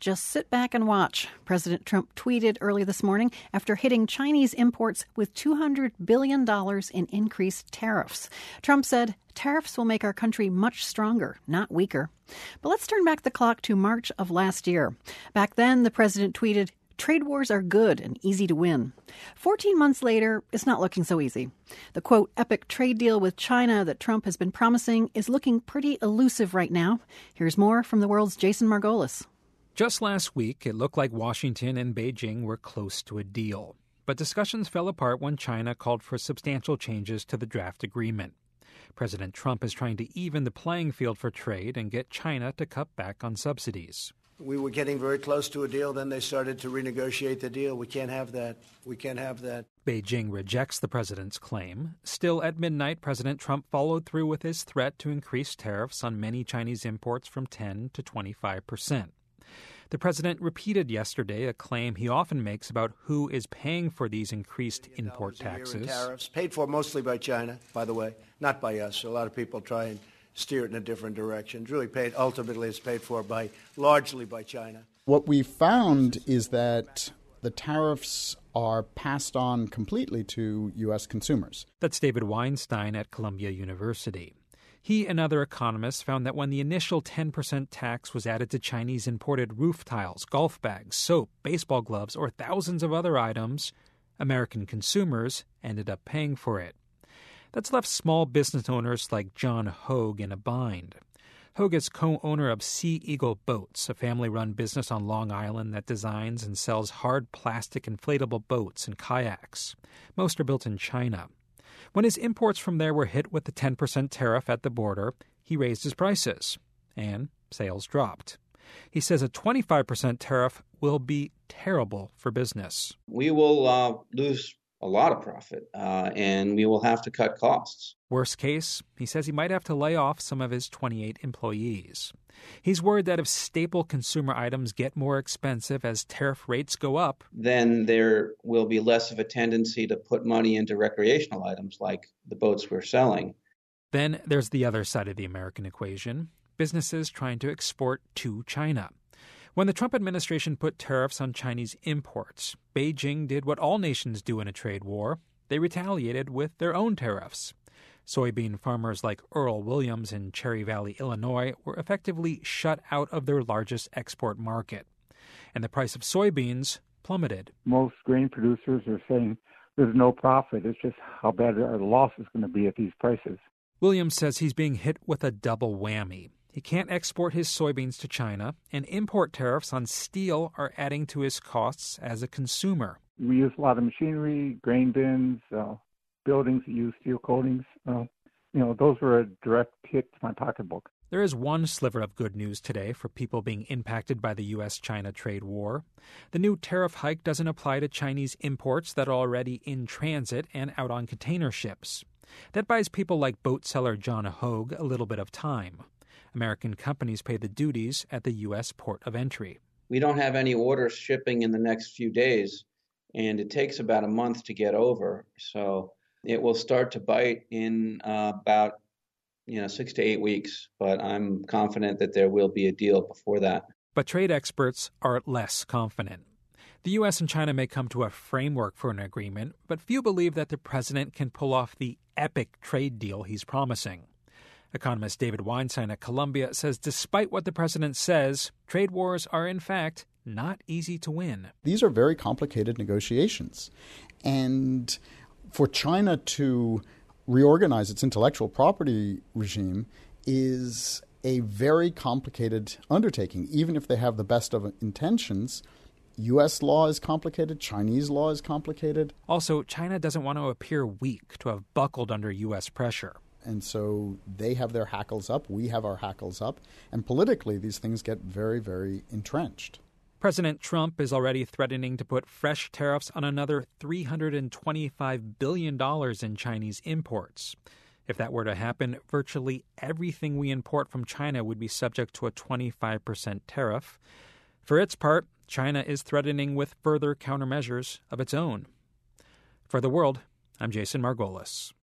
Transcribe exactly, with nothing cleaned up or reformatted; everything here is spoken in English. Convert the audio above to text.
just sit back and watch, President Trump tweeted early this morning after hitting Chinese imports with two hundred billion dollars in increased tariffs. Trump said tariffs will make our country much stronger, not weaker. But let's turn back the clock to March of last year. Back then, the president tweeted, "Trade wars are good and easy to win." Fourteen months later, it's not looking so easy. The, quote, epic trade deal with China that Trump has been promising is looking pretty elusive right now. Here's more from the world's Jason Margolis. Just last week, it looked like Washington and Beijing were close to a deal. But discussions fell apart when China called for substantial changes to the draft agreement. President Trump is trying to even the playing field for trade and get China to cut back on subsidies. We were getting very close to a deal. Then they started to renegotiate the deal. We can't have that. We can't have that. Beijing rejects the president's claim. Still, at midnight, President Trump followed through with his threat to increase tariffs on many Chinese imports from ten to twenty-five percent. The president repeated yesterday a claim he often makes about who is paying for these increased import taxes. Tariffs paid for mostly by China, by the way, not by us. So a lot of people try and steer it in a different direction. It's really paid, ultimately it's paid for by, largely by China. What we found is that the tariffs are passed on completely to U S consumers. That's David Weinstein at Columbia University. He and other economists found that when the initial ten percent tax was added to Chinese imported roof tiles, golf bags, soap, baseball gloves, or thousands of other items, American consumers ended up paying for it. That's left small business owners like John Hogue in a bind. Hogue is co-owner of Sea Eagle Boats, a family-run business on Long Island that designs and sells hard plastic inflatable boats and kayaks. Most are built in China. When his imports from there were hit with the ten percent tariff at the border, he raised his prices, and sales dropped. He says a twenty-five percent tariff will be terrible for business. We will uh, lose a lot of profit, uh, and we will have to cut costs. Worst case, he says he might have to lay off some of his twenty-eight employees. He's worried that if staple consumer items get more expensive as tariff rates go up, then there will be less of a tendency to put money into recreational items like the boats we're selling. Then there's the other side of the American equation, businesses trying to export to China. When the Trump administration put tariffs on Chinese imports, Beijing did what all nations do in a trade war. They retaliated with their own tariffs. Soybean farmers like Earl Williams in Cherry Valley, Illinois, were effectively shut out of their largest export market. And the price of soybeans plummeted. Most grain producers are saying there's no profit. It's just how bad our loss is going to be at these prices. Williams says he's being hit with a double whammy. He can't export his soybeans to China, and import tariffs on steel are adding to his costs as a consumer. We use a lot of machinery, grain bins, uh, buildings that use steel coatings. Uh, you know, those were a direct hit to my pocketbook. There is one sliver of good news today for people being impacted by the U S China trade war. The new tariff hike doesn't apply to Chinese imports that are already in transit and out on container ships. That buys people like boat seller John Hogue a little bit of time. American companies pay the duties at the U S port of entry. We don't have any orders shipping in the next few days, and it takes about a month to get over. So it will start to bite in uh, about you know six to eight weeks, but I'm confident that there will be a deal before that. But trade experts are less confident. The U S and China may come to a framework for an agreement, but few believe that the president can pull off the epic trade deal he's promising. Economist David Weinstein at Columbia says despite what the president says, trade wars are in fact not easy to win. These are very complicated negotiations. And for China to reorganize its intellectual property regime is a very complicated undertaking. Even if they have the best of intentions, U S law is complicated, Chinese law is complicated. Also, China doesn't want to appear weak, to have buckled under U S pressure. And so they have their hackles up, we have our hackles up, and politically these things get very, very entrenched. President Trump is already threatening to put fresh tariffs on another three hundred twenty-five billion dollars in Chinese imports. If that were to happen, virtually everything we import from China would be subject to a twenty-five percent tariff. For its part, China is threatening with further countermeasures of its own. For The World, I'm Jason Margolis.